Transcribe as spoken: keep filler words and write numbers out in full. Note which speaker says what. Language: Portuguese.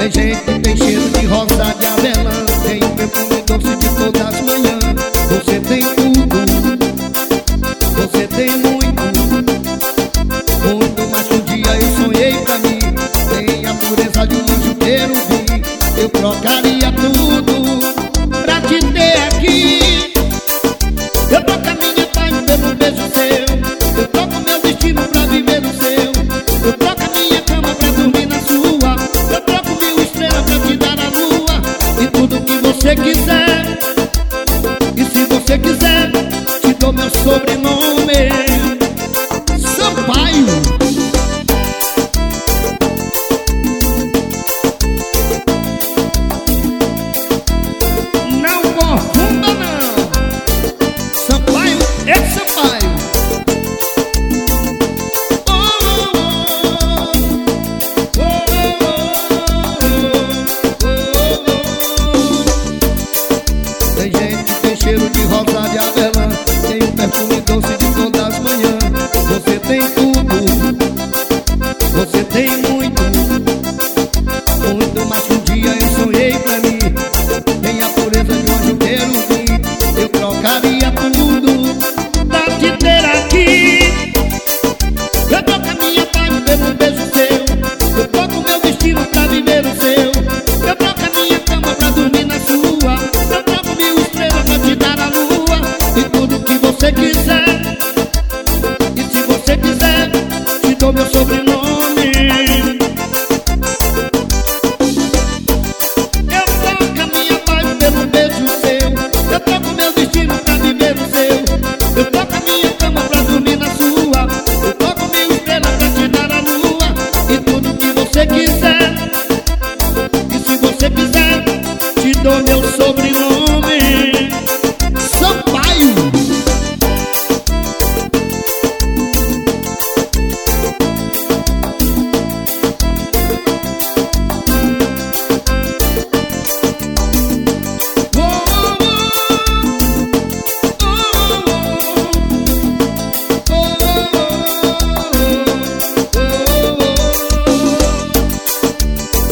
Speaker 1: Tem gente que tem cheiro de rosa de avelã, tem um perfume doce de todas as manhãs. Você tem tudo, você tem muito, muito mais que um dia eu sonhei pra mim. Tem a pureza de um anjo querubim. Eu trocaria tudo pra te ter aqui. Eu troco a minha paz pelo beijo seu, eu troco meu destino pra viver no seu. Eu troco a minha cama pra dormir na sua, eu troco mil estrelas pra te dar a lua. E tudo que você quiser, e se você quiser, te dou meu sobrenome, Sampaio. Não confunda não, Sampaio é Sampaio. Oh, oh, oh, oh, oh, oh. Tem gente que tem cheiro de rosa de avelã, tem um perfume doce de todas as manhãs. Você tem tudo, você tem muito, muito mais que um dia eu sonhei pra mim. Tem a pureza de um anjo querubim. Eu trocaria tudo pra te ter aqui. Eu troco a minha paz pelo beijo seu, eu troco meu destino pra viver o seu. Eu troco a minha cama pra dormir na sua, eu troco mil estrelas pra te dar a lua. E tudo que você quiser, e se você quiser, te dou meu sobrenome. Eu troco a minha paz pelo beijo seu, eu troco meu destino pra viver o seu. Eu troco a minha cama pra dormir na sua, eu troco mil estrelas pra te dar a lua. E tudo que você quiser,